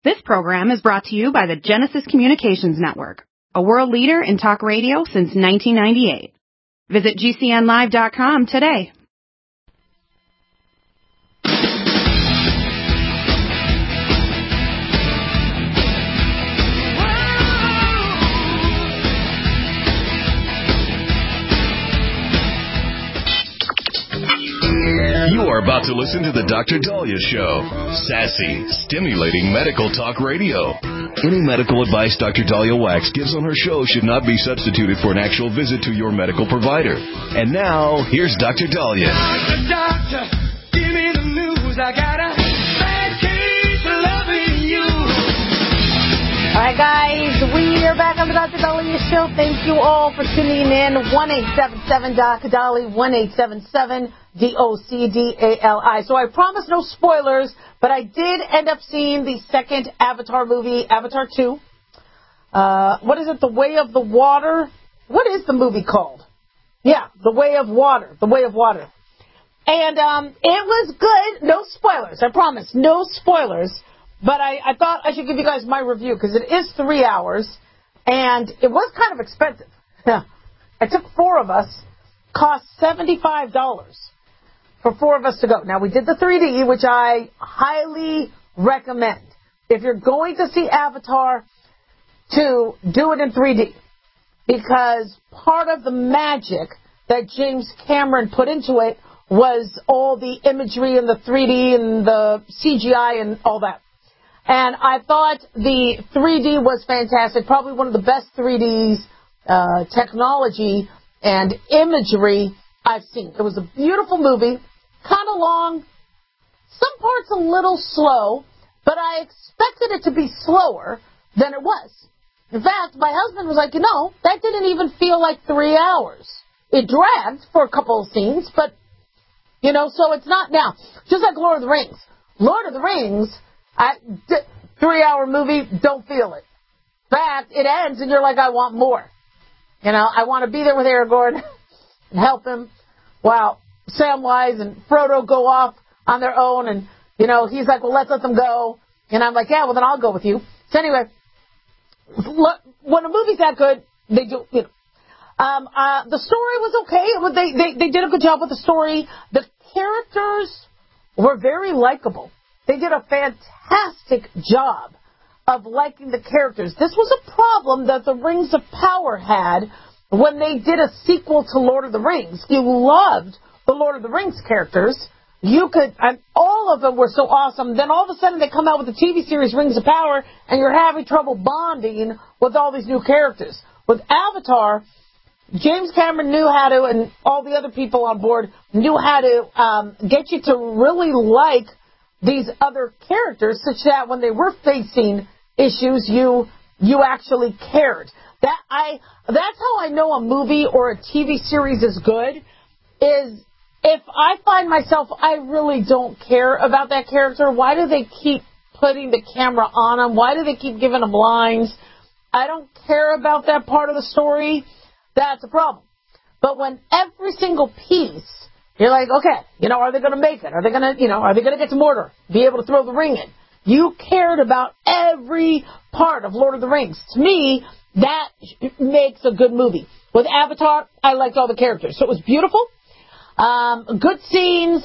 This program is brought to you by the Genesis Communications Network, a world leader in talk radio since 1998. Visit GCNlive.com today. You are about to listen to the Dr. Daliah Show. Sassy, stimulating medical talk radio. Any medical advice Dr. Daliah Wax gives on her show should not be substituted for an actual visit to your medical provider. And now, here's Dr. Daliah. Doctor, give me the news. I got a bad case of loving you. All right, guys, we are back on the Dr. Daliah Show. Thank you all for tuning in. 1-877-Dr. Dali, 1-877-DOCDALI. So I promised no spoilers, but I did end up seeing the second Avatar movie, Avatar 2. What is it, The Way of the Water? What is the movie called? Yeah, The Way of Water. The Way of Water. And it was good. No spoilers, I promise. No spoilers. But I thought I should give you guys my review because it is 3 hours, and it was kind of expensive. I took 4 of us, cost $75 for 4 of us to go. Now, we did the 3D, which I highly recommend. If you're going to see Avatar 2, do it in 3D, because part of the magic that James Cameron put into it was all the imagery and the 3D and the CGI and all that. And I thought the 3D was fantastic, probably one of the best 3D technology and imagery I've seen. It was a beautiful movie, kind of long, some parts a little slow, but I expected it to be slower than it was. In fact, my husband was like, that didn't even feel like 3 hours. It dragged for a couple of scenes, but, so it's not now. Just like Lord of the Rings. Lord of the Rings, 3-hour movie, don't feel it. In fact, it ends and you're like, I want more. I want to be there with Aragorn and help him while Samwise and Frodo go off on their own. And, he's like, well, let's let them go. And I'm like, yeah, well, then I'll go with you. So anyway, look, when a movie's that good, they do, the story was okay. They did a good job with the story. The characters were very likable. They did a fantastic job of liking the characters. This was a problem that the Rings of Power had when they did a sequel to Lord of the Rings. You loved the Lord of the Rings characters. And all of them were so awesome. Then all of a sudden they come out with the TV series Rings of Power, and you're having trouble bonding with all these new characters. With Avatar, James Cameron knew how to, and all the other people on board knew how to get you to really like these other characters, such that when they were facing issues, you actually cared. That's how I know a movie or a TV series is good, is if I find myself, I really don't care about that character. Why do they keep putting the camera on them? Why do they keep giving them lines? I don't care about that part of the story. That's a problem. But when every single piece, you're like, okay, are they going to make it? Are they going to get to Mordor, be able to throw the ring in? You cared about every part of Lord of the Rings. To me, that makes a good movie. With Avatar, I liked all the characters. So it was beautiful. Good scenes.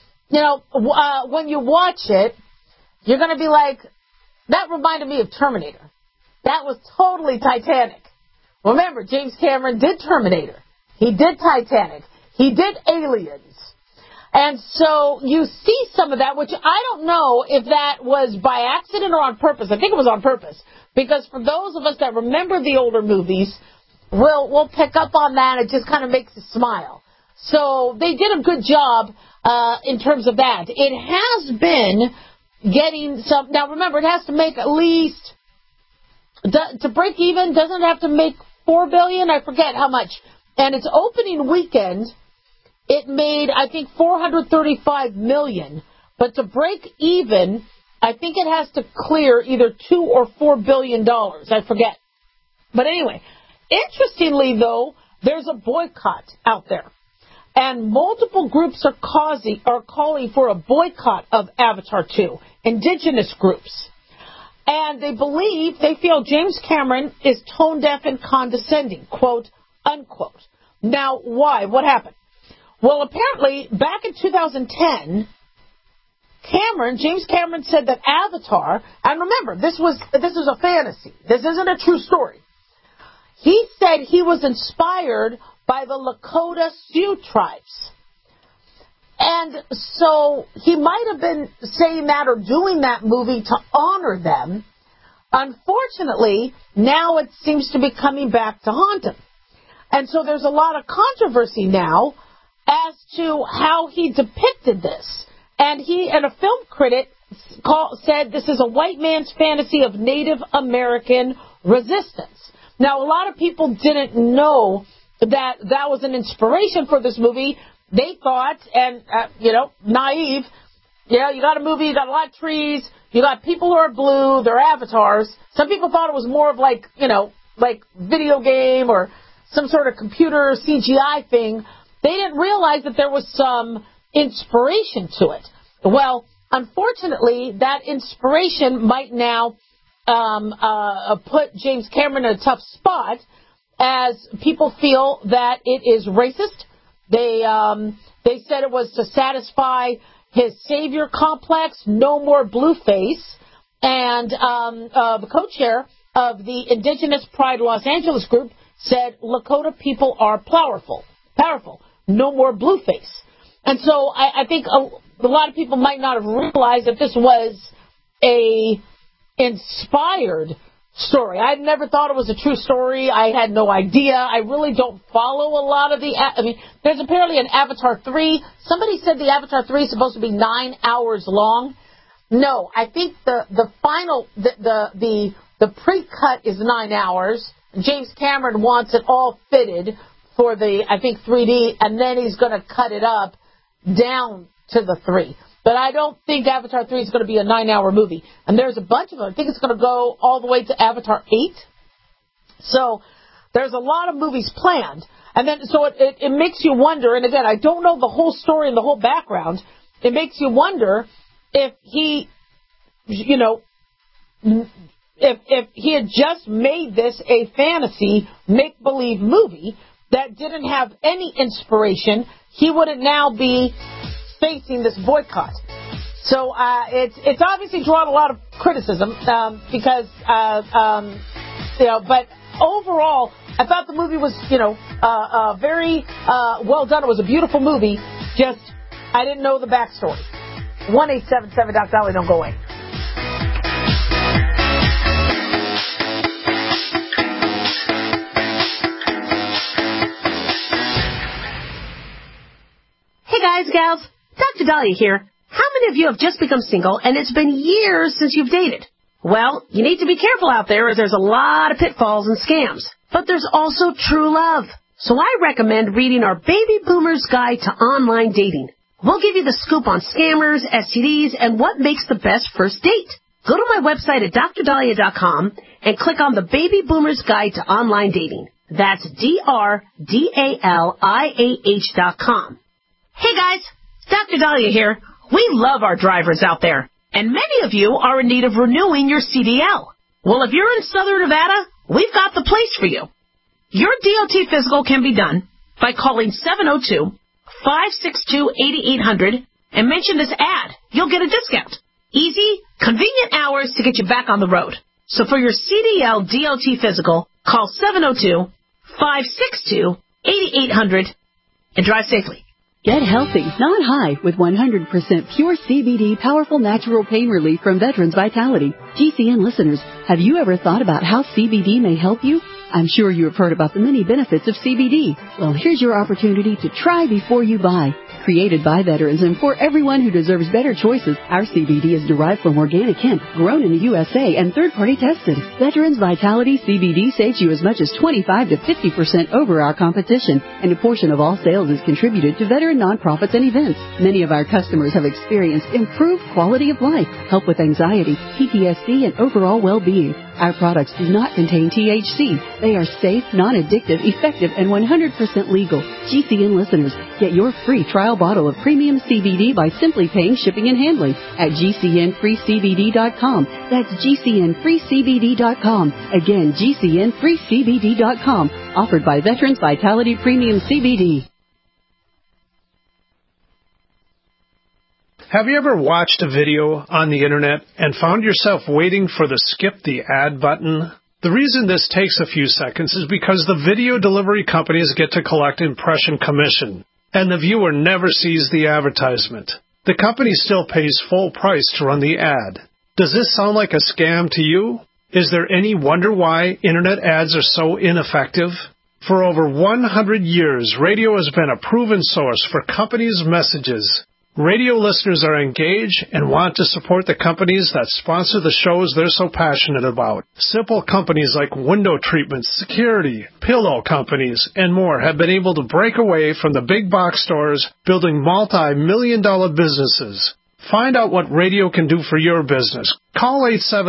When you watch it, you're going to be like, that reminded me of Terminator. That was totally Titanic. Remember, James Cameron did Terminator. He did Titanic. He did Aliens. And so you see some of that, which I don't know if that was by accident or on purpose. I think it was on purpose. Because for those of us that remember the older movies, we'll pick up on that. It just kind of makes us smile. So they did a good job in terms of that. It has been getting some... Now, remember, it has to make at least... To break even, doesn't it have to make $4 billion? I forget how much. And its opening weekend, it made, I think, $435 million. But to break even, I think it has to clear either $2 or $4 billion. I forget. But anyway, interestingly, though, there's a boycott out there. And multiple groups are calling for a boycott of Avatar 2, indigenous groups. And they feel James Cameron is tone deaf and condescending, quote, unquote. Now, why? What happened? Well, apparently, back in 2010, James Cameron said that Avatar, and remember, this is a fantasy. This isn't a true story. He said he was inspired by the Lakota Sioux tribes. And so he might have been saying that or doing that movie to honor them. Unfortunately, now it seems to be coming back to haunt him. And so there's a lot of controversy now as to how he depicted this. And a film critic said this is a white man's fantasy of Native American resistance. Now, a lot of people didn't know that was an inspiration for this movie. They thought, and, naive, you got a movie, you got a lot of trees, you got people who are blue, they're avatars. Some people thought it was more of like video game or some sort of computer CGI thing. They didn't realize that there was some inspiration to it. Well, unfortunately, that inspiration might now put James Cameron in a tough spot as people feel that it is racist. They said it was to satisfy his savior complex, no more blueface, and the co-chair of the Indigenous Pride Los Angeles group said Lakota people are powerful, no more blueface. And so I think a lot of people might not have realized that this was a inspired story. I never thought it was a true story. I had no idea. I really don't follow a lot of there's apparently an Avatar 3. Somebody said the Avatar 3 is supposed to be 9 hours long. No, I think the final, the pre-cut is 9 hours. James Cameron wants it all fitted for the, 3D, and then he's going to cut it up down to the 3. But I don't think Avatar 3 is going to be a 9-hour movie. And there's a bunch of them. I think it's going to go all the way to Avatar 8. So there's a lot of movies planned. And then, so it makes you wonder, and again, I don't know the whole story and the whole background. It makes you wonder if he, if he had just made this a fantasy, make-believe movie that didn't have any inspiration, he wouldn't now be facing this boycott. So it's obviously drawn a lot of criticism because but overall I thought the movie was very well done. It was a beautiful movie. Just I didn't know the backstory. 1-877 Dr. Dolly, don't go away. Hey guys, gals. Dr. Dahlia here. How many of you have just become single and it's been years since you've dated? Well, you need to be careful out there as there's a lot of pitfalls and scams. But there's also true love. So I recommend reading our Baby Boomer's Guide to Online Dating. We'll give you the scoop on scammers, STDs, and what makes the best first date. Go to my website at drdahlia.com and click on the Baby Boomer's Guide to Online Dating. That's DRDALIAH.com. Hey guys, Dr. Dahlia here. We love our drivers out there, and many of you are in need of renewing your CDL. Well, if you're in Southern Nevada, we've got the place for you. Your DOT physical can be done by calling 702-562-8800 and mention this ad. You'll get a discount. Easy, convenient hours to get you back on the road. So for your CDL DOT physical, call 702-562-8800 and drive safely. Get healthy, not high, with 100% pure CBD powerful natural pain relief from Veterans Vitality. GCN listeners, have you ever thought about how CBD may help you? I'm sure you have heard about the many benefits of CBD. Well, here's your opportunity to try before you buy. Created by veterans and for everyone who deserves better choices, our CBD is derived from organic hemp, grown in the USA, and third-party tested. Veterans Vitality CBD saves you as much as 25 to 50% over our competition, and a portion of all sales is contributed to veteran nonprofits and events. Many of our customers have experienced improved quality of life, help with anxiety, PTSD, and overall well-being. Our products do not contain THC. They are safe, non-addictive, effective, and 100% legal. GCN listeners, get your free trial bottle of premium CBD by simply paying shipping and handling at GCNFreeCBD.com. That's GCNFreeCBD.com. Again, GCNFreeCBD.com. Offered by Veterans Vitality Premium CBD. Have you ever watched a video on the internet and found yourself waiting for the skip the ad button? The reason this takes a few seconds is because the video delivery companies get to collect impression commission, and the viewer never sees the advertisement. The company still pays full price to run the ad. Does this sound like a scam to you? Is there any wonder why internet ads are so ineffective? For over 100 years, radio has been a proven source for companies' messages. Radio listeners are engaged and want to support the companies that sponsor the shows they're so passionate about. Simple companies like window treatments, security, pillow companies, and more have been able to break away from the big box stores, building multi-million-dollar businesses. Find out what radio can do for your business. Call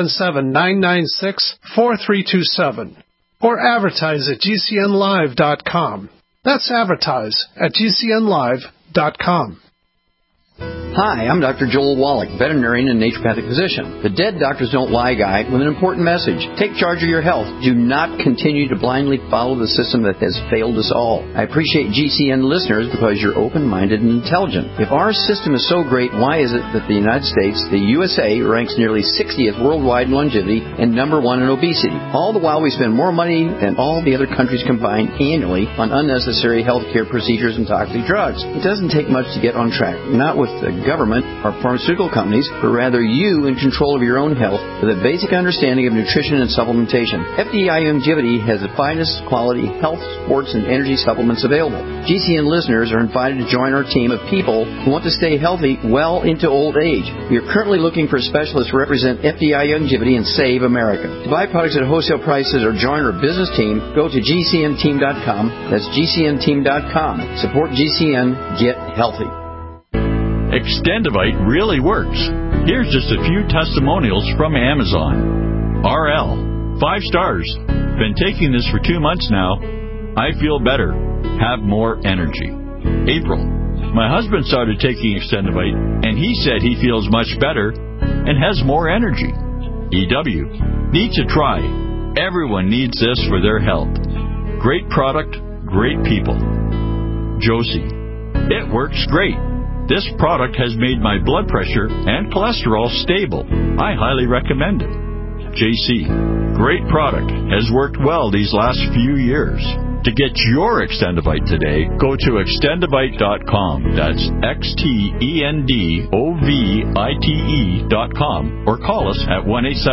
877-996-4327 or advertise at GCNlive.com. That's advertise at GCNlive.com. Hi, I'm Dr. Joel Wallach, veterinarian and naturopathic physician. The Dead Doctors Don't Lie guide with an important message. Take charge of your health. Do not continue to blindly follow the system that has failed us all. I appreciate GCN listeners because you're open-minded and intelligent. If our system is so great, why is it that the United States, the USA, ranks nearly 60th worldwide in longevity and number 1 in obesity? All the while we spend more money than all the other countries combined annually on unnecessary healthcare procedures and toxic drugs. It doesn't take much to get on track. Not with the government or pharmaceutical companies, but rather you in control of your own health with a basic understanding of nutrition and supplementation. FDI Longevity has the finest quality health, sports, and energy supplements available. GCN listeners are invited to join our team of people who want to stay healthy well into old age. We are currently looking for specialists to represent FDI Longevity and Save America. To buy products at wholesale prices or join our business team, go to GCNteam.com. That's GCNteam.com. Support GCN. Get healthy. Extendivite really works. Here's just a few testimonials from Amazon. RL, 5 stars. Been taking this for 2 months now. I feel better. Have more energy. April, my husband started taking Extendivite, and he said he feels much better and has more energy. EW, need to try. Everyone needs this for their health. Great product, great people. Josie, it works great. This product has made my blood pressure and cholesterol stable. I highly recommend it. JC, great product. Has worked well these last few years. To get your Extendivite today, go to extendivite.com. That's XTENDOVITE.com or call us at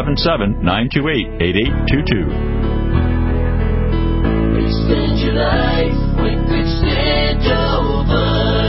1-877-928-8822. Extend your life with Extendivite.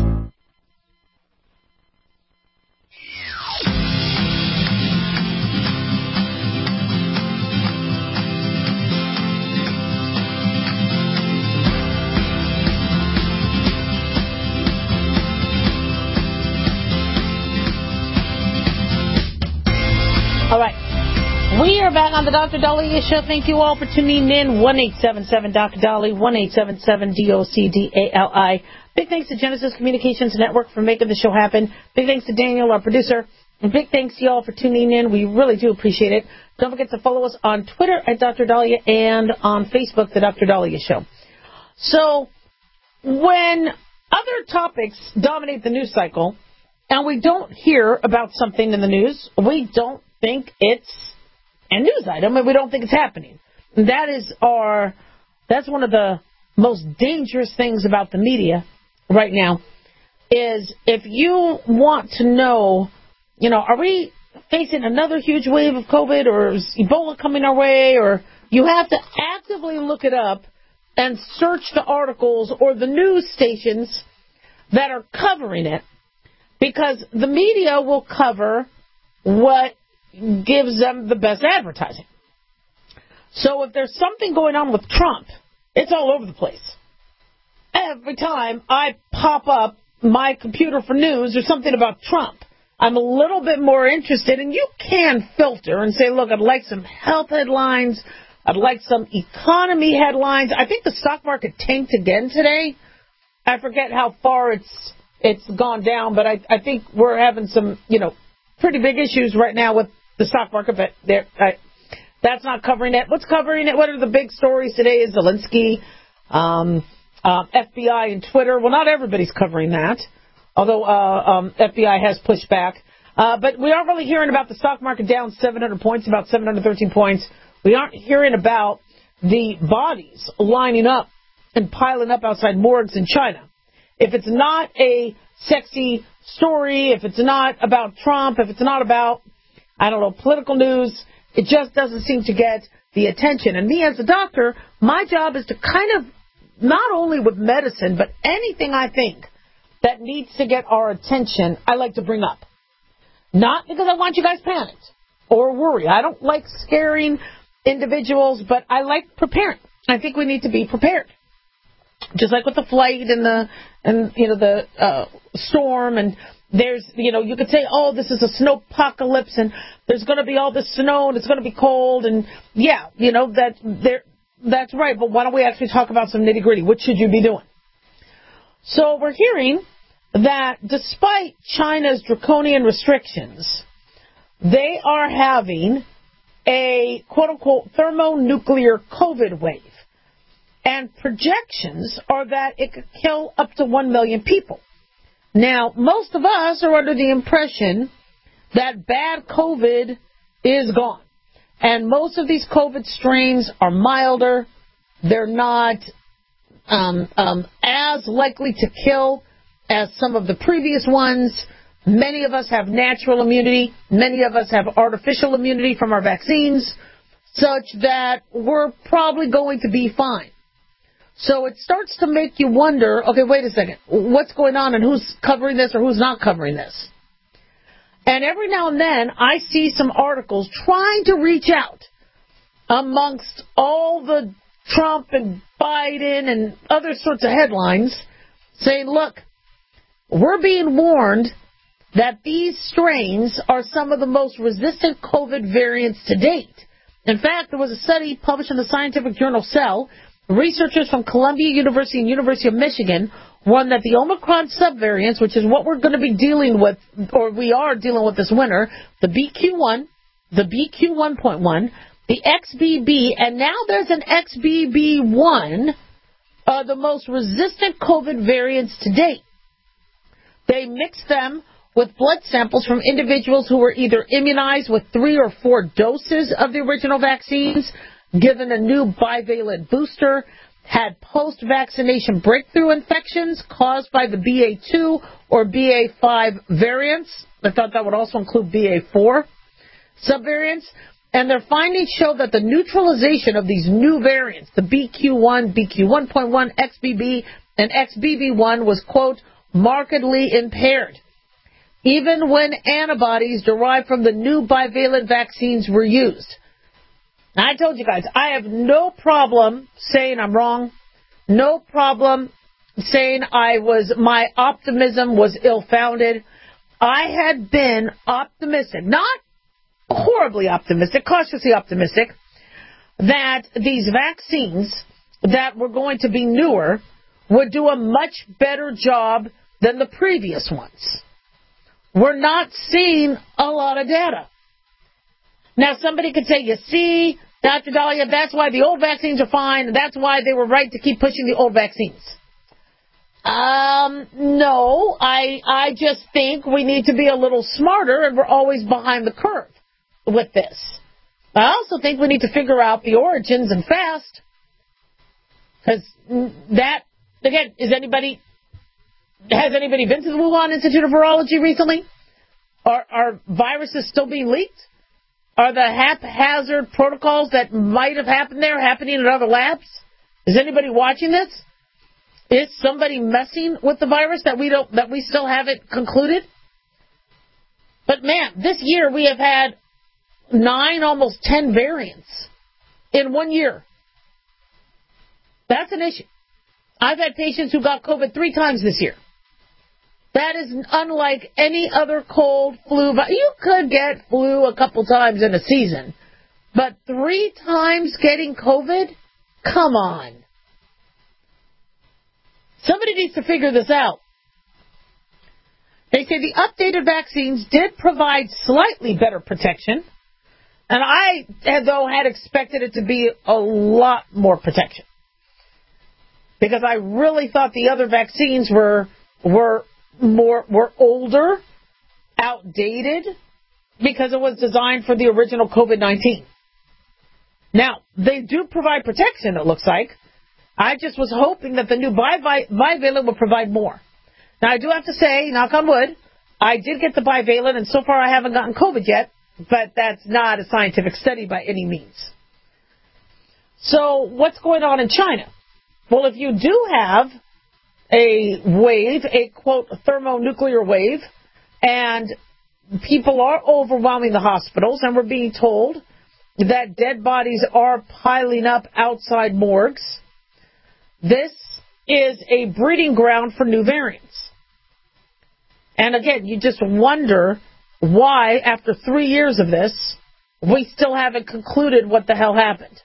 All right. We are back on the Dr. Dahlia Show. Thank you all for tuning in. 1-877-Dr. Dali, 1-877-DOCDALI. Big thanks to Genesis Communications Network for making the show happen. Big thanks to Daniel, our producer. And big thanks to you all for tuning in. We really do appreciate it. Don't forget to follow us on Twitter at Dr. Dahlia and on Facebook, The Dr. Dahlia Show. So when other topics dominate the news cycle and we don't hear about something in the news, we don't think it's a news item and we don't think it's happening. And that's one of the most dangerous things about the media right now is if you want to know, are we facing another huge wave of COVID or is Ebola coming our way, or you have to actively look it up and search the articles or the news stations that are covering it, because the media will cover what gives them the best advertising. So if there's something going on with Trump, it's all over the place. Every time I pop up my computer for news, there's something about Trump. I'm a little bit more interested, and you can filter and say, look, I'd like some health headlines. I'd like some economy headlines. I think the stock market tanked again today. I forget how far it's gone down, but I think we're having some, pretty big issues right now with the stock market, but that's not covering it. What's covering it? What are the big stories today? Is Zelensky, FBI, and Twitter. Well, not everybody's covering that, although FBI has pushed back. But we aren't really hearing about the stock market down 700 points, about 713 points. We aren't hearing about the bodies lining up and piling up outside morgues in China. If it's not a sexy story, if it's not about Trump, if it's not about, political news, it just doesn't seem to get the attention. And me as a doctor, my job is to kind of, not only with medicine, but anything I think that needs to get our attention, I like to bring up. Not because I want you guys panicked or worried. I don't like scaring individuals, but I like preparing. I think we need to be prepared. Just like with the flight and the storm, and there's, you could say, oh, this is a snowpocalypse, and there's going to be all this snow, and it's going to be cold, and yeah, that's right. But why don't we actually talk about some nitty gritty? What should you be doing? So we're hearing that despite China's draconian restrictions, they are having a quote unquote thermonuclear COVID wave. And projections are that it could kill up to 1 million people. Now, most of us are under the impression that bad COVID is gone. And most of these COVID strains are milder. They're not as likely to kill as some of the previous ones. Many of us have natural immunity. Many of us have artificial immunity from our vaccines, such that we're probably going to be fine. So it starts to make you wonder, okay, wait a second, what's going on and who's covering this or who's not covering this? And every now and then I see some articles trying to reach out amongst all the Trump and Biden and other sorts of headlines saying, look, we're being warned that these strains are some of the most resistant COVID variants to date. In fact, there was a study published in the scientific journal Cell. Researchers from Columbia University and University of Michigan warned that the Omicron subvariants, which is what we're going to be dealing with, or we are dealing with this winter, the BQ1, the BQ1.1, the XBB, and now there's an XBB1, are the most resistant COVID variants to date. They mixed them with blood samples from individuals who were either immunized with 3 or 4 doses of the original vaccines, given a new bivalent booster, had post-vaccination breakthrough infections caused by the BA2 or BA5 variants. I thought that would also include BA4 subvariants. And their findings show that the neutralization of these new variants, the BQ1, BQ1.1, XBB, and XBB1 was, quote, markedly impaired, even when antibodies derived from the new bivalent vaccines were used. Now, I told you guys, I have no problem saying I'm wrong, no problem saying my optimism was ill-founded. I had been optimistic, not horribly optimistic, cautiously optimistic, that these vaccines that were going to be newer would do a much better job than the previous ones. We're not seeing a lot of data. Now, somebody could say, you see, Dr. Dahlia, that's why the old vaccines are fine, and that's why they were right to keep pushing the old vaccines. No, I just think we need to be a little smarter, and we're always behind the curve with this. I also think we need to figure out the origins and fast. Because that, again, has anybody been to the Wuhan Institute of Virology recently? Are viruses still being leaked? Are the haphazard protocols that might have happened there happening in other labs? Is anybody watching this? Is somebody messing with the virus that we still haven't concluded? But man, this year we have had 9, almost 10 variants in 1 year. That's an issue. I've had patients who got COVID 3 times this year. That is unlike any other cold, flu. You could get flu a couple times in a season, but 3 times getting COVID? Come on. Somebody needs to figure this out. They say the updated vaccines did provide slightly better protection, and I, though, had expected it to be a lot more protection, because I really thought the other vaccines were older, outdated, because it was designed for the original COVID-19. Now, they do provide protection, it looks like. I just was hoping that the new bivalent would provide more. Now, I do have to say, knock on wood, I did get the bivalent, and so far I haven't gotten COVID yet, but that's not a scientific study by any means. So, what's going on in China? Well, if you do have a wave, a, quote, thermonuclear wave, and people are overwhelming the hospitals, and we're being told that dead bodies are piling up outside morgues, this is a breeding ground for new variants. And again, you just wonder why, after 3 years of this, we still haven't concluded what the hell happened.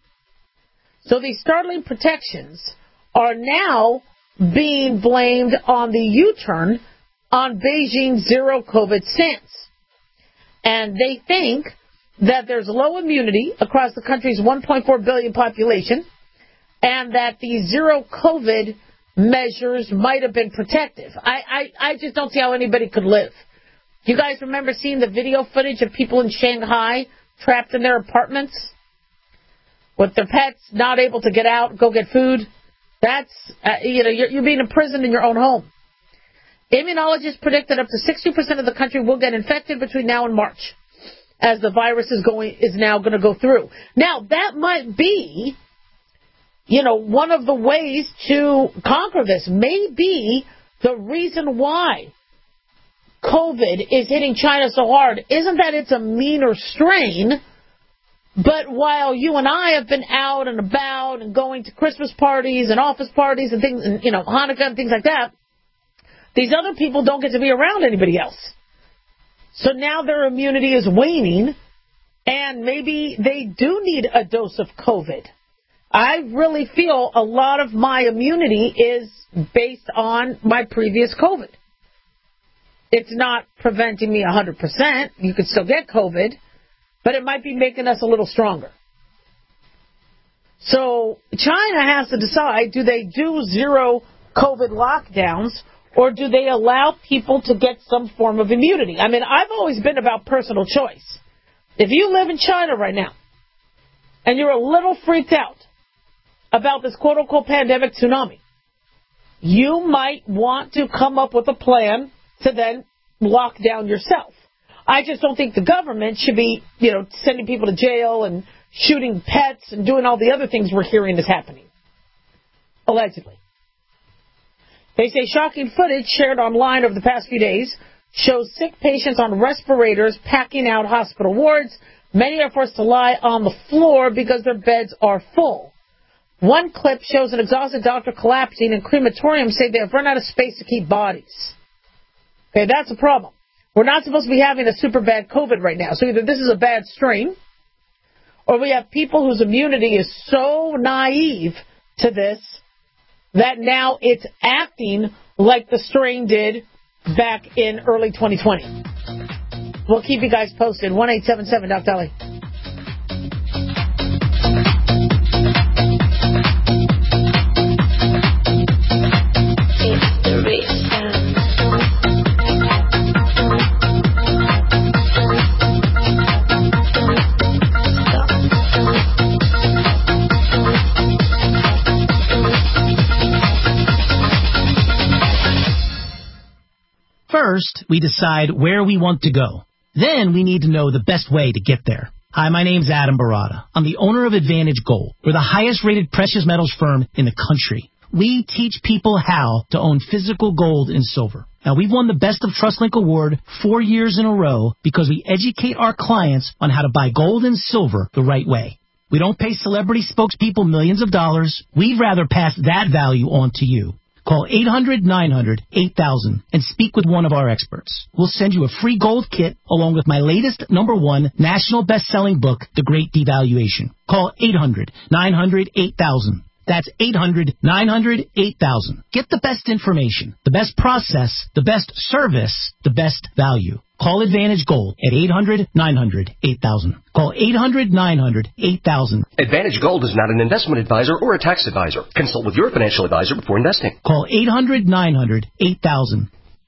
So these startling protections are now being blamed on the U-turn on Beijing's zero COVID stance. And they think that there's low immunity across the country's 1.4 billion population, and that the zero COVID measures might have been protective. I just don't see how anybody could live. You guys remember seeing the video footage of people in Shanghai trapped in their apartments with their pets, not able to get out, go get food? That's, you're being imprisoned in your own home. Immunologists predict that up to 60% of the country will get infected between now and March, as the virus is now going to go through. Now, that might be, one of the ways to conquer this. Maybe the reason why COVID is hitting China so hard isn't that it's a meaner strain, but while you and I have been out and about and going to Christmas parties and office parties and things, and, Hanukkah and things like that, these other people don't get to be around anybody else. So now their immunity is waning, and maybe they do need a dose of COVID. I really feel a lot of my immunity is based on my previous COVID. It's not preventing me 100%. You could still get COVID, but it might be making us a little stronger. So China has to decide, do they do zero COVID lockdowns, or do they allow people to get some form of immunity? I mean, I've always been about personal choice. If you live in China right now, and you're a little freaked out about this quote-unquote pandemic tsunami, you might want to come up with a plan to then lock down yourself. I just don't think the government should be, sending people to jail and shooting pets and doing all the other things we're hearing is happening. Allegedly. They say shocking footage shared online over the past few days shows sick patients on respirators packing out hospital wards. Many are forced to lie on the floor because their beds are full. One clip shows an exhausted doctor collapsing, and crematoriums say they have run out of space to keep bodies. Okay, that's a problem. We're not supposed to be having a super bad COVID right now. So either this is a bad strain, or we have people whose immunity is so naive to this that now it's acting like the strain did back in early 2020. We'll keep you guys posted. 1-877-DOC-DOLLY. First, we decide where we want to go. Then we need to know the best way to get there. Hi, my name's Adam Barada. I'm the owner of Advantage Gold. We're the highest rated precious metals firm in the country. We teach people how to own physical gold and silver. Now, we've won the Best of TrustLink Award 4 years in a row because we educate our clients on how to buy gold and silver the right way. We don't pay celebrity spokespeople millions of dollars. We'd rather pass that value on to you. Call 800-900-8000 and speak with one of our experts. We'll send you a free gold kit along with my latest #1 national best-selling book, The Great Devaluation. Call 800-900-8000. That's 800-900-8000. Get the best information, the best process, the best service, the best value. Call Advantage Gold at 800-900-8000. Call 800-900-8000. Advantage Gold is not an investment advisor or a tax advisor. Consult with your financial advisor before investing. Call 800-900-8000.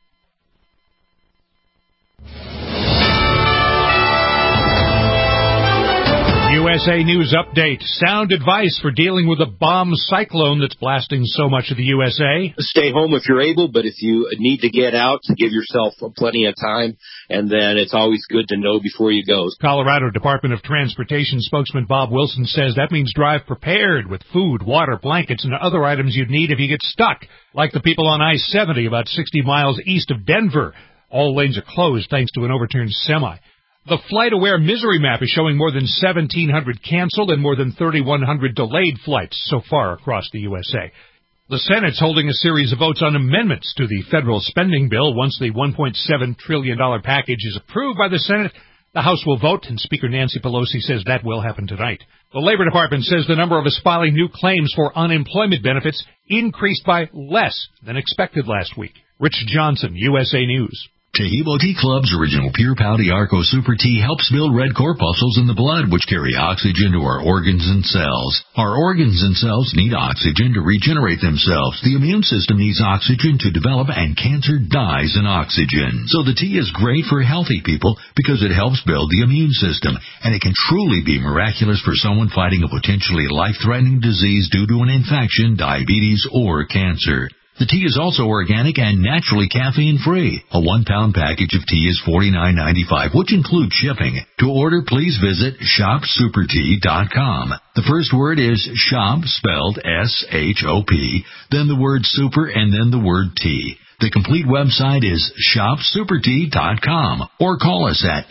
USA News Update. Sound advice for dealing with a bomb cyclone that's blasting so much of the USA. Stay home if you're able, but if you need to get out, give yourself plenty of time, and then it's always good to know before you go. Colorado Department of Transportation spokesman Bob Wilson says that means drive prepared with food, water, blankets, and other items you'd need if you get stuck, like the people on I-70 about 60 miles east of Denver. All lanes are closed thanks to an overturned semi. The FlightAware misery map is showing more than 1,700 canceled and more than 3,100 delayed flights so far across the USA. The Senate's holding a series of votes on amendments to the federal spending bill. Once the $1.7 trillion package is approved by the Senate, the House will vote, and Speaker Nancy Pelosi says that will happen tonight. The Labor Department says the number of us filing new claims for unemployment benefits increased by less than expected last week. Rich Johnson, USA News. Tahibo Tea Club's original Pure Pouty Arco Super Tea helps build red corpuscles in the blood, which carry oxygen to our organs and cells. Our organs and cells need oxygen to regenerate themselves. The immune system needs oxygen to develop, and cancer dies in oxygen. So the tea is great for healthy people because it helps build the immune system, and it can truly be miraculous for someone fighting a potentially life-threatening disease due to an infection, diabetes, or cancer. The tea is also organic and naturally caffeine-free. A 1-pound package of tea is $49.95, which includes shipping. To order, please visit shopsupertea.com. The first word is shop, spelled S-H-O-P, then the word super, and then the word tea. The complete website is shopsupertea.com, or call us at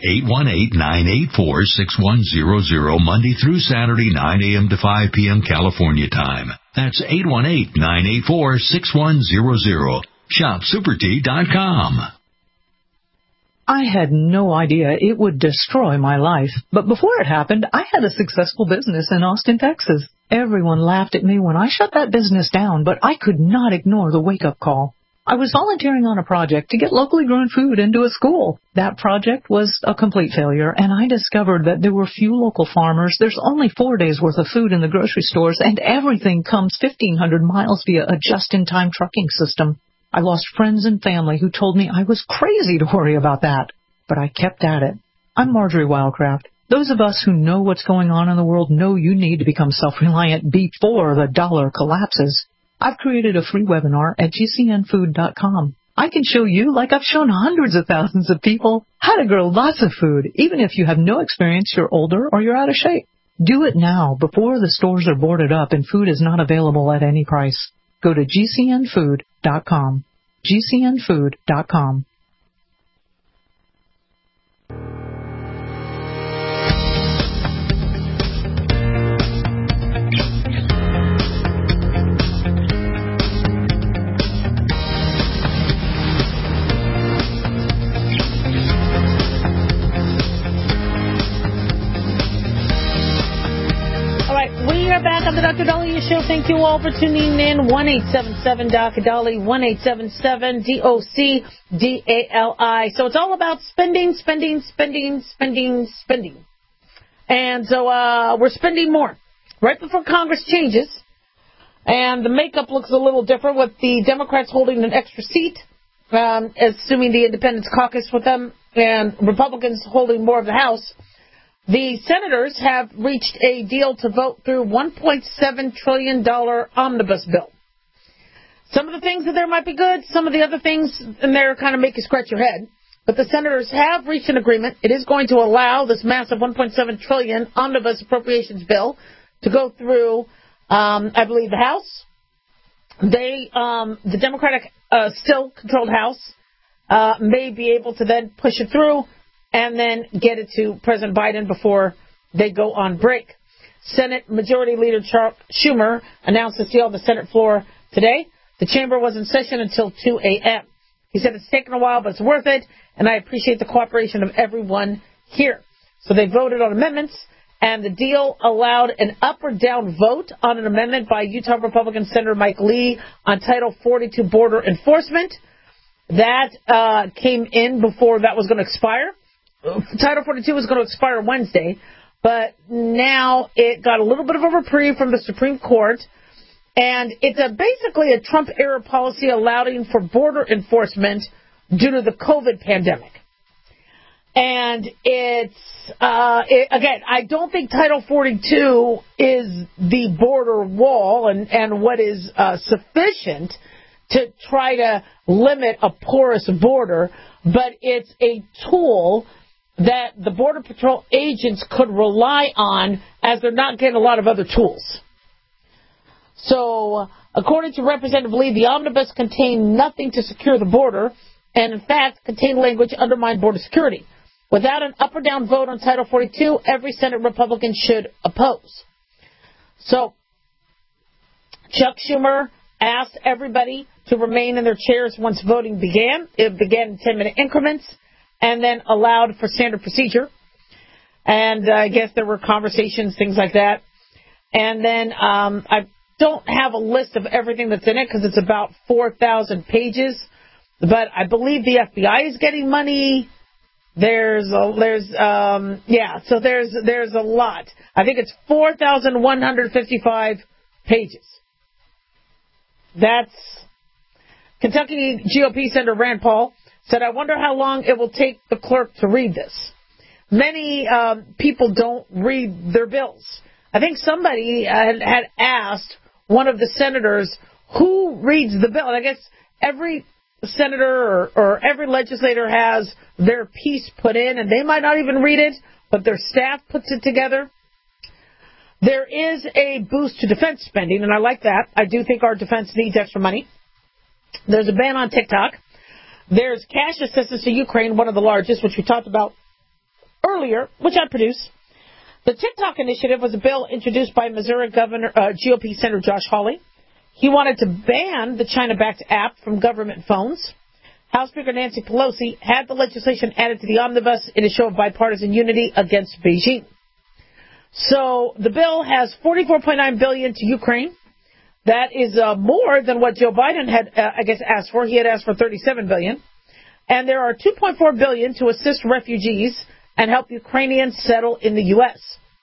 818-984-6100 Monday through Saturday, 9 a.m. to 5 p.m. California time. That's 818-984-6100. shopsupertea.com. I had no idea it would destroy my life, but before it happened, I had a successful business in Austin, Texas. Everyone laughed at me when I shut that business down, but I could not ignore the wake-up call. I was volunteering on a project to get locally grown food into a school. That project was a complete failure, and I discovered that there were few local farmers. There's only 4 days' worth of food in the grocery stores, and everything comes 1,500 miles via a just-in-time trucking system. I lost friends and family who told me I was crazy to worry about that, but I kept at it. I'm Marjorie Wildcraft. Those of us who know what's going on in the world know you need to become self-reliant before the dollar collapses. I've created a free webinar at gcnfood.com. I can show you, like I've shown hundreds of thousands of people, how to grow lots of food, even if you have no experience, you're older, or you're out of shape. Do it now, before the stores are boarded up and food is not available at any price. Go to gcnfood.com. gcnfood.com. Back on the Dr. Dahlia Show. Thank you all for tuning in. 1-877-Dr. 1-877-DOC-DALI. So it's all about spending. And so we're spending more. Right before Congress changes, and the makeup looks a little different with the Democrats holding an extra seat, assuming the Independents caucus with them, and Republicans holding more of the House. The senators have reached a deal to vote through $1.7 trillion omnibus bill. Some of the things in there might be good. Some of the other things in there kind of make you scratch your head. But the senators have reached an agreement. It is going to allow this massive $1.7 trillion omnibus appropriations bill to go through, I believe, the House. The Democratic still controlled House may be able to then push it through and then get it to President Biden before they go on break. Senate Majority Leader Chuck Schumer announced this deal on the Senate floor today. The chamber was in session until 2 a.m. He said it's taken a while, but it's worth it, and I appreciate the cooperation of everyone here. So they voted on amendments, and the deal allowed an up or down vote on an amendment by Utah Republican Senator Mike Lee on Title 42 border enforcement. That came in before that was going to expire. Title 42 was going to expire Wednesday, but now it got a little bit of a reprieve from the Supreme Court, and it's basically a Trump-era policy allowing for border enforcement due to the COVID pandemic. And again, I don't think Title 42 is the border wall and what is sufficient to try to limit a porous border, but it's a tool that the Border Patrol agents could rely on as they're not getting a lot of other tools. So, according to Representative Lee, the omnibus contained nothing to secure the border, and in fact contained language undermined border security. Without an up or down vote on Title 42, every Senate Republican should oppose. So, Chuck Schumer asked everybody to remain in their chairs once voting began. It began in 10-minute increments and then allowed for standard procedure. And I guess there were conversations, things like that. And then I don't have a list of everything that's in it because it's about 4,000 pages. But I believe the FBI is getting money. There's a lot. I think it's 4,155 pages. That's Kentucky GOP Senator Rand Paul said, I wonder how long it will take the clerk to read this. Many people don't read their bills. I think somebody had asked one of the senators who reads the bill. And I guess every senator or every legislator has their piece put in, and they might not even read it, but their staff puts it together. There is a boost to defense spending, and I like that. I do think our defense needs extra money. There's a ban on TikTok. There's cash assistance to Ukraine, one of the largest, which we talked about earlier, which I produce. The TikTok initiative was a bill introduced by Missouri Governor GOP Senator Josh Hawley. He wanted to ban the China-backed app from government phones. House Speaker Nancy Pelosi had the legislation added to the omnibus in a show of bipartisan unity against Beijing. So the bill has $44.9 billion to Ukraine. That is more than what Joe Biden had, asked for. He had asked for $37 billion. And there are $2.4 billion to assist refugees and help Ukrainians settle in the U.S.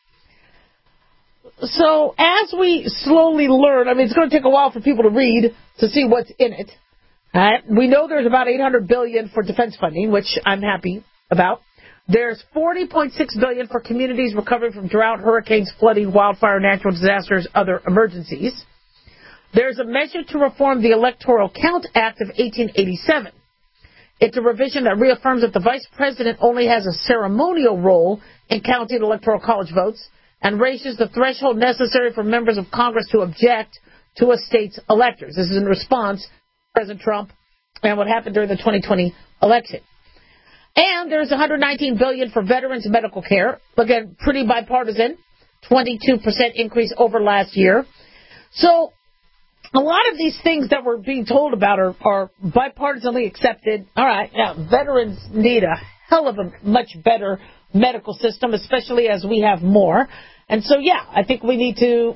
So as we slowly learn, it's going to take a while for people to read to see what's in it. We know there's about $800 billion for defense funding, which I'm happy about. There's $40.6 billion for communities recovering from drought, hurricanes, flooding, wildfire, natural disasters, other emergencies. There's a measure to reform the Electoral Count Act of 1887. It's a revision that reaffirms that the vice president only has a ceremonial role in counting electoral college votes and raises the threshold necessary for members of Congress to object to a state's electors. This is in response to President Trump and what happened during the 2020 election. And there's $119 billion for veterans and medical care. Again, pretty bipartisan, 22% increase over last year. So a lot of these things that we're being told about are bipartisanly accepted. All right, now veterans need a hell of a much better medical system, especially as we have more. And so, yeah, I think we need to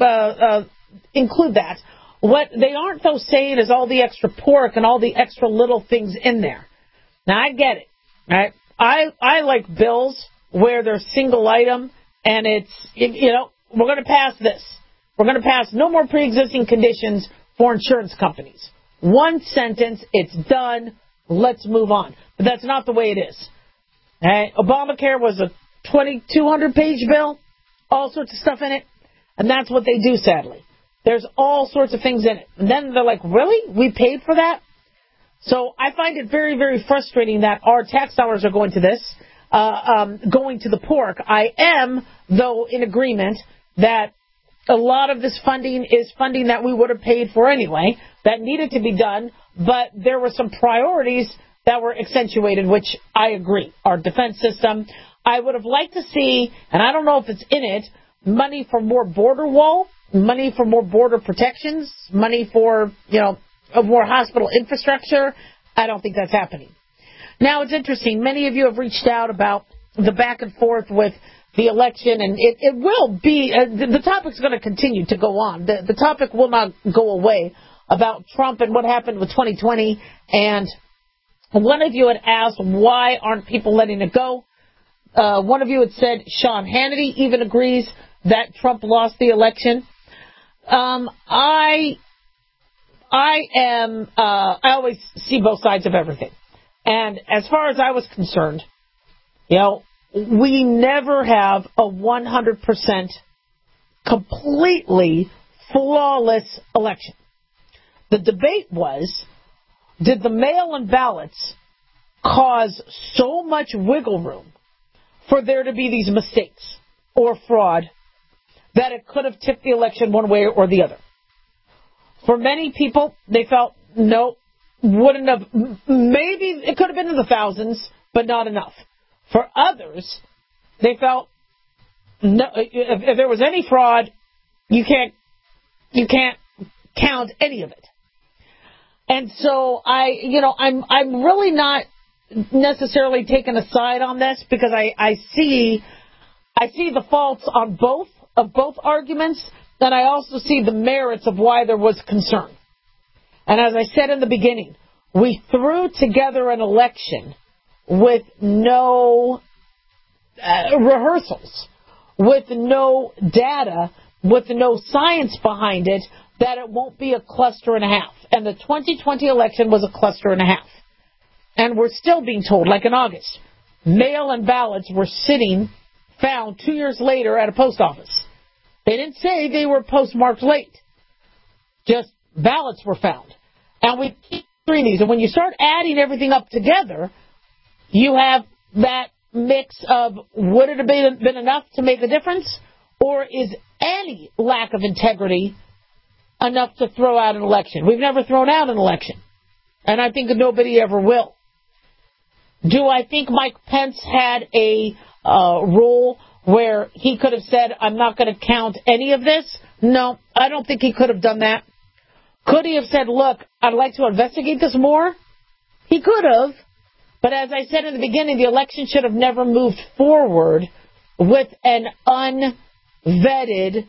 include that. What they aren't, though, saying is all the extra pork and all the extra little things in there. Now, I get it. Right? I like bills where they're single item and it's, we're going to pass this. We're going to pass no more pre-existing conditions for insurance companies. One sentence, it's done, let's move on. But that's not the way it is. Right? Obamacare was a 2,200-page bill, all sorts of stuff in it, and that's what they do, sadly. There's all sorts of things in it. And then they're like, really? We paid for that? So I find it very, very frustrating that our tax dollars are going to this, going to the pork. I am, though, in agreement that a lot of this funding is funding that we would have paid for anyway, that needed to be done, but there were some priorities that were accentuated, which I agree. Our defense system, I would have liked to see, and I don't know if it's in it, money for more border wall, money for more border protections, money for, more hospital infrastructure. I don't think that's happening. Now, it's interesting. Many of you have reached out about the back and forth with the election, and it will be, the topic's going to continue to go on. The topic will not go away about Trump and what happened with 2020. And one of you had asked, why aren't people letting it go? One of you had said Sean Hannity even agrees that Trump lost the election. I always see both sides of everything. And as far as I was concerned, we never have a 100% completely flawless election. The debate was, did the mail-in ballots cause so much wiggle room for there to be these mistakes or fraud that it could have tipped the election one way or the other? For many people, they felt, no, wouldn't have, maybe it could have been in the thousands, but not enough. For others, they felt, no, if there was any fraud, you can't count any of it. And so I'm really not necessarily taking a side on this, because I see the faults on both arguments, and I also see the merits of why there was concern. And as I said in the beginning, we threw together an election with no rehearsals, with no data, with no science behind it, that it won't be a cluster and a half. And the 2020 election was a cluster and a half. And we're still being told, like in August, mail-in ballots were found 2 years later at a post office. They didn't say they were postmarked late. Just ballots were found. And we keep doing these. And when you start adding everything up together, you have that mix of, would it have been enough to make a difference? Or is any lack of integrity enough to throw out an election? We've never thrown out an election. And I think that nobody ever will. Do I think Mike Pence had a role where he could have said, I'm not going to count any of this? No, I don't think he could have done that. Could he have said, look, I'd like to investigate this more? He could have. But as I said in the beginning, the election should have never moved forward with an unvetted,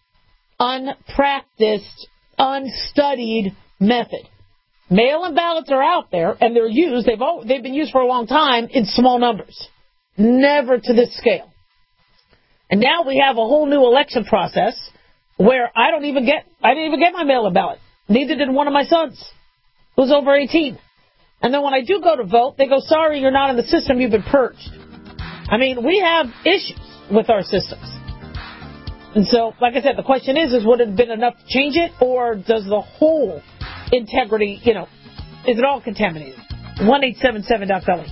unpracticed, unstudied method. Mail-in ballots are out there, and they're used. They've been used for a long time in small numbers. Never to this scale. And now we have a whole new election process where I didn't even get my mail-in ballot. Neither did one of my sons, who's over 18. And then when I do go to vote, they go, sorry, you're not in the system, you've been purged. I mean, we have issues with our systems. And so, like I said, the question is would it have been enough to change it, or does the whole integrity, is it all contaminated? 1-877-DOC-BELLY.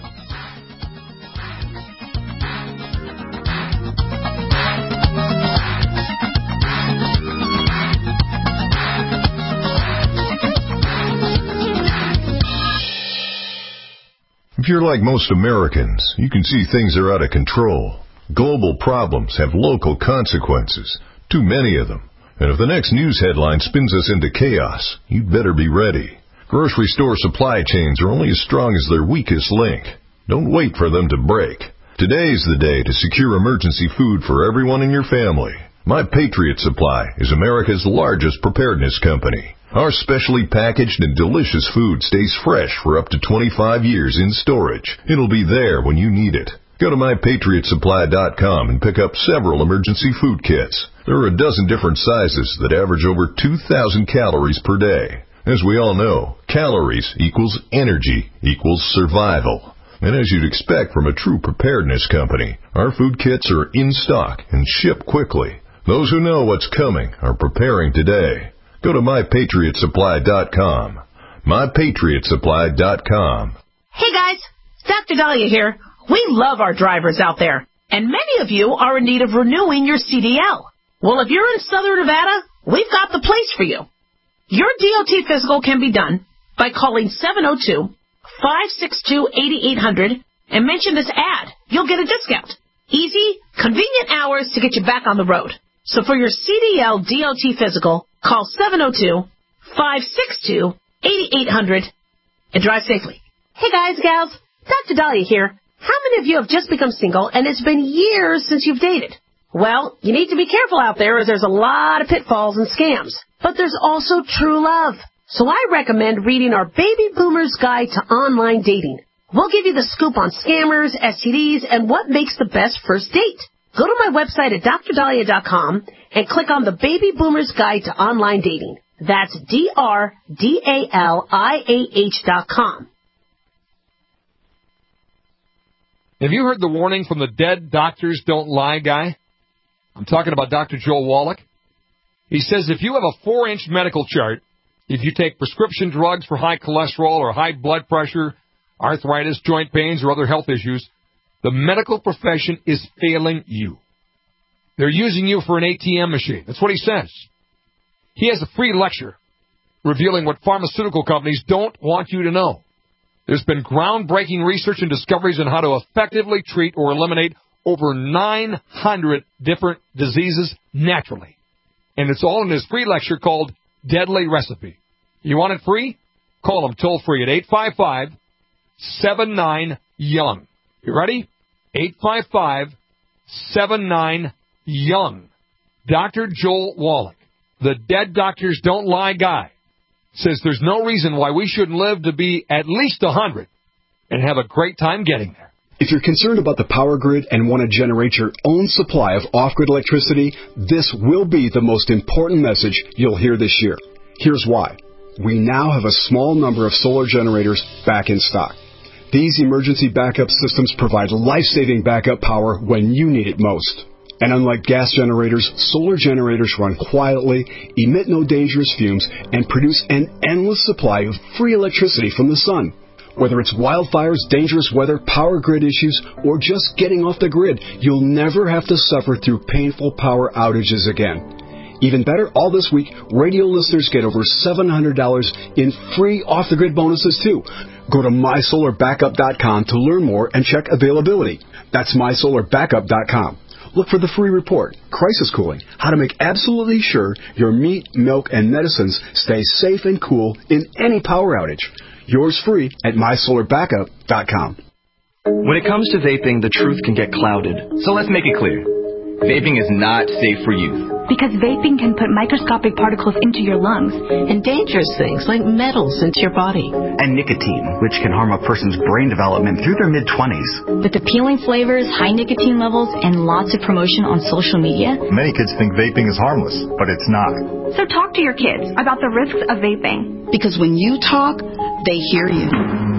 If you're like most Americans, you can see things are out of control. Global problems have local consequences, too many of them. And if the next news headline spins us into chaos, you'd better be ready. Grocery store supply chains are only as strong as their weakest link. Don't wait for them to break. Today's the day to secure emergency food for everyone in your family. My Patriot Supply is America's largest preparedness company. Our specially packaged and delicious food stays fresh for up to 25 years in storage. It'll be there when you need it. Go to MyPatriotSupply.com and pick up several emergency food kits. There are a dozen different sizes that average over 2,000 calories per day. As we all know, calories equals energy equals survival. And as you'd expect from a true preparedness company, our food kits are in stock and ship quickly. Those who know what's coming are preparing today. Go to MyPatriotSupply.com. MyPatriotSupply.com. Hey guys, Dr. Dahlia here. We love our drivers out there, and many of you are in need of renewing your CDL. Well, if you're in Southern Nevada, we've got the place for you. Your DOT physical can be done by calling 702-562-8800 and mention this ad. You'll get a discount. Easy, convenient hours to get you back on the road. So for your CDL DOT physical, call 562-8800 and drive safely. Hey guys, gals, Dr. Dahlia here. How many of you have just become single and it's been years since you've dated? Well, you need to be careful out there as there's a lot of pitfalls and scams. But there's also true love. So I recommend reading our Baby Boomer's Guide to Online Dating. We'll give you the scoop on scammers, STDs, and what makes the best first date. Go to my website at drdahlia.com and click on the Baby Boomer's Guide to Online Dating. That's DRDALIAH.com. Have you heard the warning from the Dead Doctors Don't Lie guy? I'm talking about Dr. Joel Wallach. He says if you have a 4-inch medical chart, if you take prescription drugs for high cholesterol or high blood pressure, arthritis, joint pains, or other health issues, the medical profession is failing you. They're using you for an ATM machine. That's what he says. He has a free lecture revealing what pharmaceutical companies don't want you to know. There's been groundbreaking research and discoveries on how to effectively treat or eliminate over 900 different diseases naturally. And it's all in his free lecture called Deadly Recipe. You want it free? Call him toll free at 855-79-YOUNG. You ready? 855-79-YOUNG. Dr. Joel Wallach, the Dead Doctors Don't Lie guy, says there's no reason why we shouldn't live to be at least 100 and have a great time getting there. If you're concerned about the power grid and want to generate your own supply of off-grid electricity, this will be the most important message you'll hear this year. Here's why. We now have a small number of solar generators back in stock. These emergency backup systems provide life-saving backup power when you need it most. And unlike gas generators, solar generators run quietly, emit no dangerous fumes, and produce an endless supply of free electricity from the sun. Whether it's wildfires, dangerous weather, power grid issues, or just getting off the grid, you'll never have to suffer through painful power outages again. Even better, all this week, radio listeners get over $700 in free off-the-grid bonuses, too. Go to mysolarbackup.com to learn more and check availability. That's mysolarbackup.com. Look for the free report, Crisis Cooling, how to make absolutely sure your meat, milk, and medicines stay safe and cool in any power outage. Yours free at mysolarbackup.com. When it comes to vaping, the truth can get clouded. So let's make it clear. Vaping is not safe for youth. Because vaping can put microscopic particles into your lungs. And dangerous things like metals into your body. And nicotine, which can harm a person's brain development through their mid-20s. With appealing flavors, high nicotine levels, and lots of promotion on social media. Many kids think vaping is harmless, but it's not. So talk to your kids about the risks of vaping. Because when you talk, they hear you.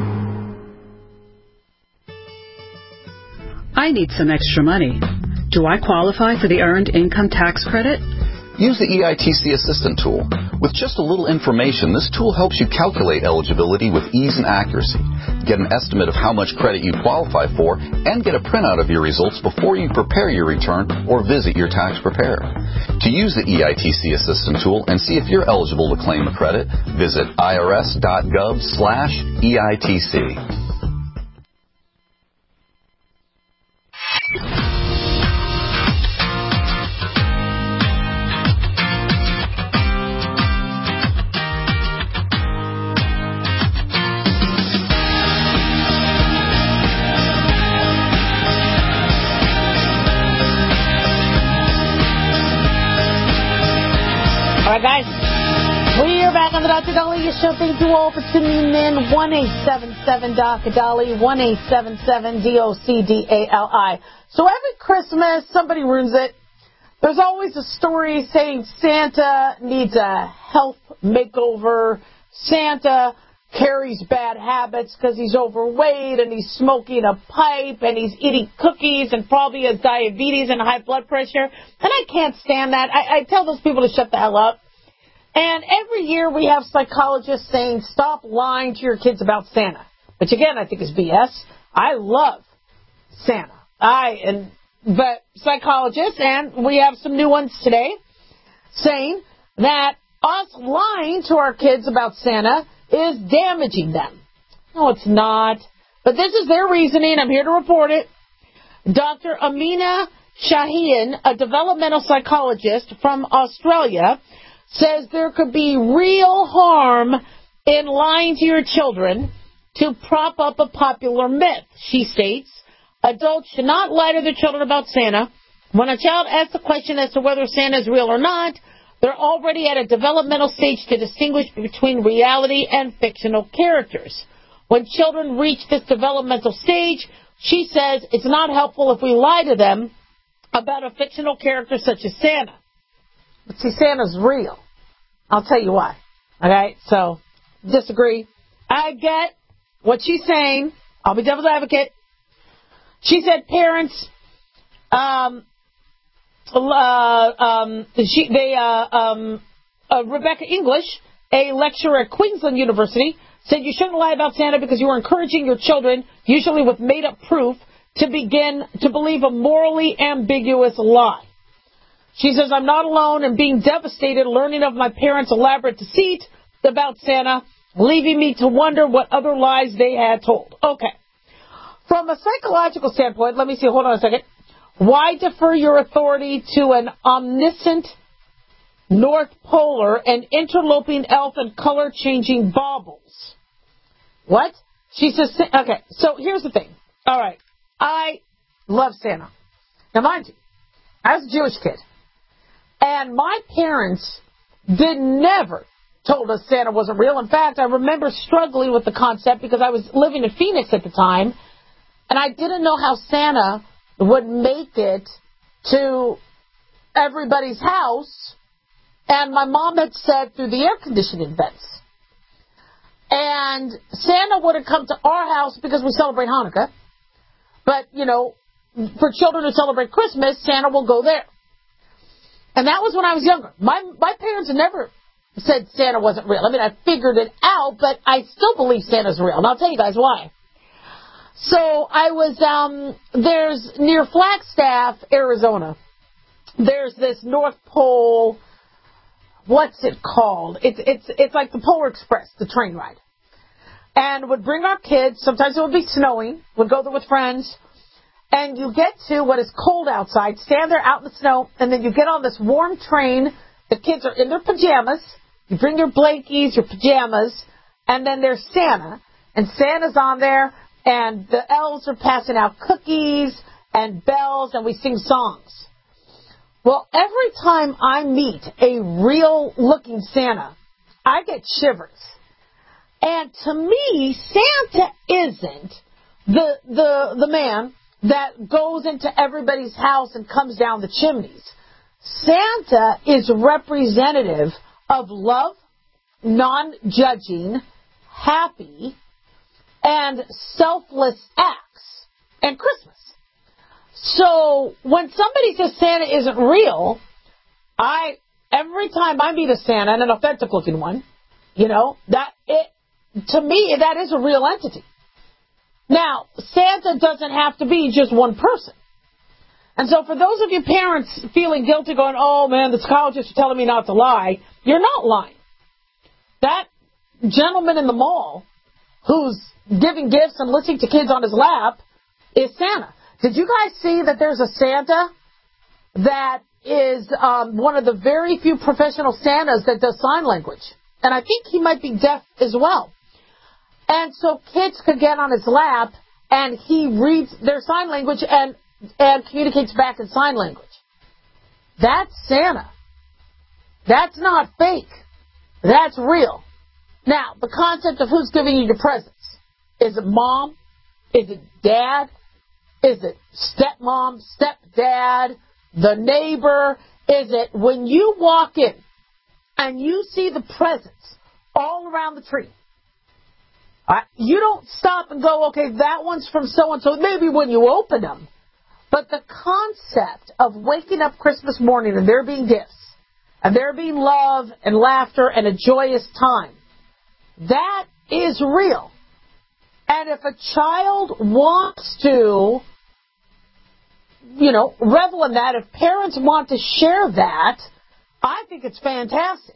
I need some extra money. Do I qualify for the Earned Income Tax Credit? Use the EITC Assistant tool. With just a little information, this tool helps you calculate eligibility with ease and accuracy. Get an estimate of how much credit you qualify for and get a printout of your results before you prepare your return or visit your tax preparer. To use the EITC Assistant tool and see if you're eligible to claim a credit, visit irs.gov/EITC. All right, guys. We are back on the Dr. Dahlia Show. Thank you all for tuning in. 1-877-Dr. Dahlia, 1-877-DOCDALI. So every Christmas, somebody ruins it. There's always a story saying Santa needs a health makeover. Santa carries bad habits because he's overweight and he's smoking a pipe and he's eating cookies and probably has diabetes and high blood pressure. And I can't stand that. I tell those people to shut the hell up. And every year we have psychologists saying, stop lying to your kids about Santa. Which, again, I think is BS. I love Santa. But psychologists, and we have some new ones today, saying that us lying to our kids about Santa is damaging them. No, it's not. But this is their reasoning. I'm here to report it. Dr. Amina Shaheen, a developmental psychologist from Australia, says there could be real harm in lying to your children to prop up a popular myth. She states, adults should not lie to their children about Santa. When a child asks the question as to whether Santa is real or not, they're already at a developmental stage to distinguish between reality and fictional characters. When children reach this developmental stage, she says it's not helpful if we lie to them about a fictional character such as Santa. But see, Santa's real. I'll tell you why. Okay, so disagree. I get what she's saying. I'll be devil's advocate. She said parents, Rebecca English, a lecturer at Queensland University, said you shouldn't lie about Santa because you are encouraging your children, usually with made-up proof, to begin to believe a morally ambiguous lie. She says, I'm not alone in being devastated learning of my parents' elaborate deceit about Santa, leaving me to wonder what other lies they had told. Okay. From a psychological standpoint, let me see, hold on a second. Why defer your authority to an omniscient North Polar and interloping elf and color-changing baubles? What? She says, okay, so here's the thing. All right, I love Santa. Now, mind you, I was a Jewish kid, and my parents never told us Santa wasn't real. In fact, I remember struggling with the concept because I was living in Phoenix at the time, and I didn't know how Santa would make it to everybody's house, and my mom had said through the air conditioning vents. And Santa would have come to our house because we celebrate Hanukkah. But, you know, for children who celebrate Christmas, Santa will go there. And that was when I was younger. My parents never said Santa wasn't real. I mean, I figured it out, but I still believe Santa's real. And I'll tell you guys why. So I was, there's near Flagstaff, Arizona, there's this North Pole, what's it called? It's like the Polar Express, the train ride. And would bring our kids, sometimes it would be snowing, would go there with friends, and you get to what is cold outside, stand there out in the snow, and then you get on this warm train, the kids are in their pajamas, you bring your blankies, your pajamas, and then there's Santa, and Santa's on there, and the elves are passing out cookies and bells, and we sing songs. Well, every time I meet a real-looking Santa, I get shivers. And to me, Santa isn't the man that goes into everybody's house and comes down the chimneys. Santa is representative of love, non-judging, happy, and selfless acts, and Christmas. So when somebody says Santa isn't real, every time I meet a Santa, and an authentic-looking one, you know, to me, that is a real entity. Now, Santa doesn't have to be just one person. And so for those of you parents feeling guilty going, oh, man, the psychologists are telling me not to lie, you're not lying. That gentleman in the mall who's giving gifts and listening to kids on his lap is Santa. Did you guys see that there's a Santa that is one of the very few professional Santas that does sign language? And I think he might be deaf as well. And so kids could get on his lap, and he reads their sign language and communicates back in sign language. That's Santa. That's not fake. That's real. Now, the concept of who's giving you your presents. Is it mom? Is it dad? Is it stepmom, stepdad, the neighbor? Is it when you walk in and you see the presents all around the tree? You don't stop and go, okay, that one's from so-and-so, maybe when you open them. But the concept of waking up Christmas morning and there being gifts, and there being love and laughter and a joyous time, that is real. And if a child wants to, you know, revel in that, if parents want to share that, I think it's fantastic.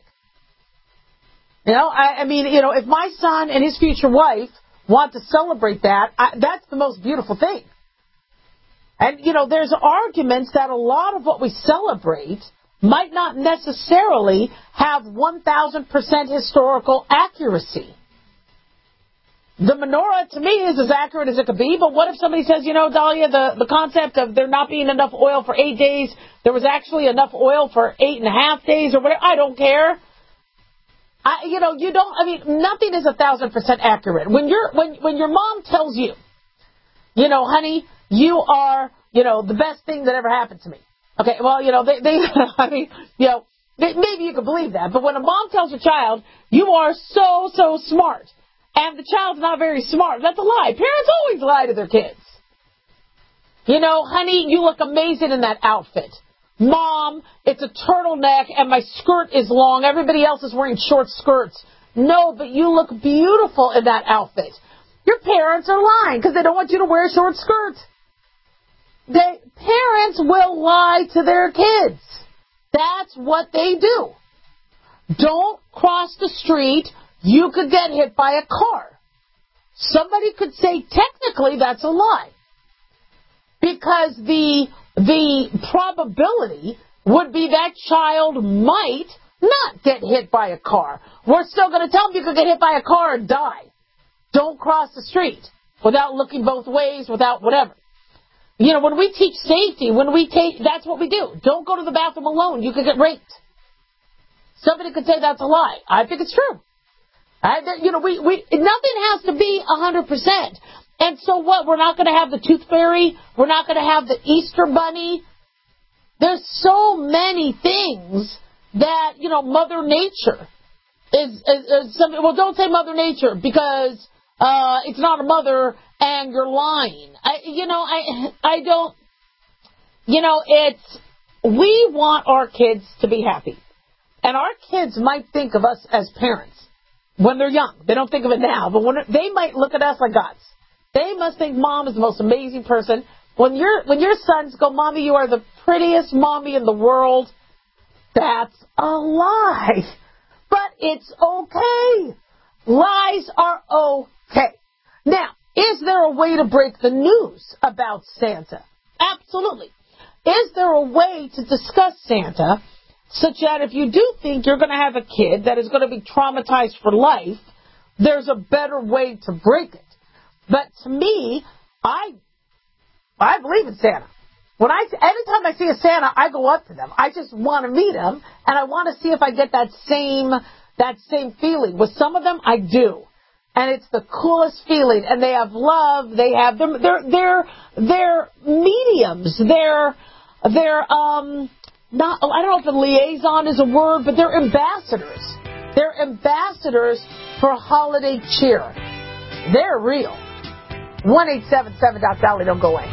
You know, I mean, you know, if my son and his future wife want to celebrate that, that's the most beautiful thing. And, you know, there's arguments that a lot of what we celebrate might not necessarily have 1,000% historical accuracy. The menorah, to me, is as accurate as it could be, but what if somebody says, Dahlia, the concept of there not being enough oil for 8 days, there was actually enough oil for 8.5 days or whatever? I don't care. Nothing is 1,000% accurate. When your mom tells you, honey, you are, the best thing that ever happened to me. Okay, well, maybe you can believe that, but when a mom tells her child, you are so smart, and the child's not very smart, that's a lie. Parents always lie to their kids. Honey, you look amazing in that outfit. Mom, it's a turtleneck and my skirt is long. Everybody else is wearing short skirts. No, but you look beautiful in that outfit. Your parents are lying because they don't want you to wear a short skirt. Parents will lie to their kids. That's what they do. Don't cross the street. You could get hit by a car. Somebody could say technically that's a lie. Because the probability would be that child might not get hit by a car. We're still going to tell them you could get hit by a car and die. Don't cross the street without looking both ways, without whatever. When we teach safety, that's what we do. Don't go to the bathroom alone. You could get raped. Somebody could say that's a lie. I think it's true. Nothing has to be 100%. And so what? We're not going to have the tooth fairy. We're not going to have the Easter bunny. There's so many things that, Mother Nature is something. Well, don't say Mother Nature because it's not a mother and you're lying. We want our kids to be happy. And our kids might think of us as parents when they're young. They don't think of it now, but they might look at us like gods. They must think Mom is the most amazing person. When your sons go, Mommy, you are the prettiest mommy in the world, that's a lie. But it's okay. Lies are okay. Now, is there a way to break the news about Santa? Absolutely. Is there a way to discuss Santa such that if you do think you're going to have a kid that is going to be traumatized for life, there's a better way to break it? But to me, I believe in Santa. Anytime I see a Santa, I go up to them. I just want to meet them, and I want to see if I get that same feeling. With some of them, I do, and it's the coolest feeling. And they have love. They have them. They're mediums. They're not. I don't know if a liaison is a word, but they're ambassadors. They're ambassadors for holiday cheer. They're real. 1-877-DOC-DOLLY. Don't go away.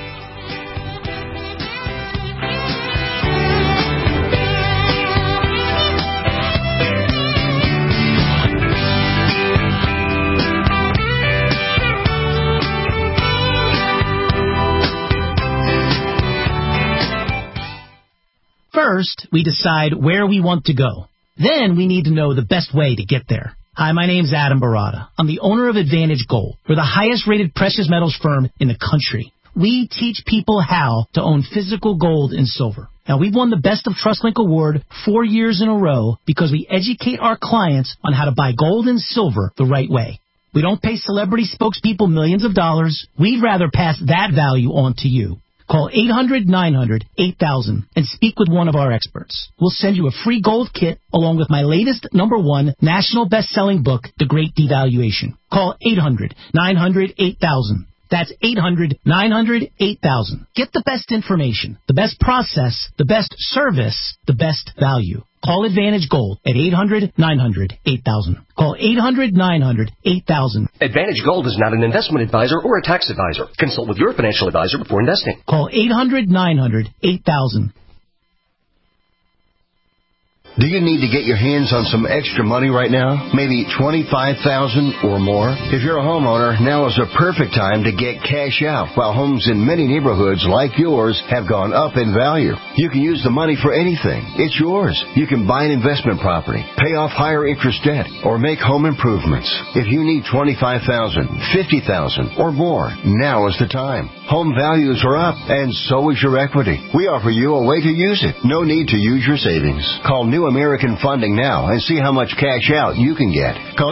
First, we decide where we want to go. Then we need to know the best way to get there. Hi, my name's Adam Barada. I'm the owner of Advantage Gold. We're the highest-rated precious metals firm in the country. We teach people how to own physical gold and silver. Now, we've won the Best of TrustLink Award 4 years in a row because we educate our clients on how to buy gold and silver the right way. We don't pay celebrity spokespeople millions of dollars. We'd rather pass that value on to you. Call 800-900-8000 and speak with one of our experts. We'll send you a free gold kit along with my latest #1 national best-selling book, The Great Devaluation. Call 800-900-8000. That's 800-900-8000. Get the best information, the best process, the best service, the best value. Call Advantage Gold at 800-900-8000. Call 800-900-8000. Advantage Gold is not an investment advisor or a tax advisor. Consult with your financial advisor before investing. Call 800-900-8000. Do you need to get your hands on some extra money right now? Maybe $25,000 or more? If you're a homeowner, now is a perfect time to get cash out while homes in many neighborhoods like yours have gone up in value. You can use the money for anything. It's yours. You can buy an investment property, pay off higher interest debt, or make home improvements. If you need $25,000, $50,000 or more, now is the time. Home values are up, and so is your equity. We offer you a way to use it. No need to use your savings. Call New American Funding now and see how much cash out you can get. Call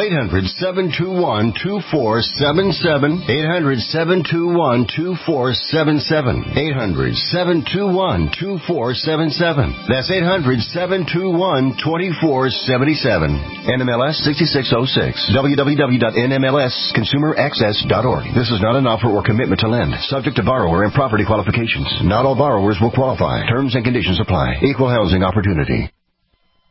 800-721-2477. 800-721-2477. 800-721-2477. That's 800-721-2477. NMLS 6606. www.nmlsconsumeraccess.org. This is not an offer or commitment to lend. Subject to borrower and property qualifications. Not all borrowers will qualify. Terms and conditions apply. Equal housing opportunity.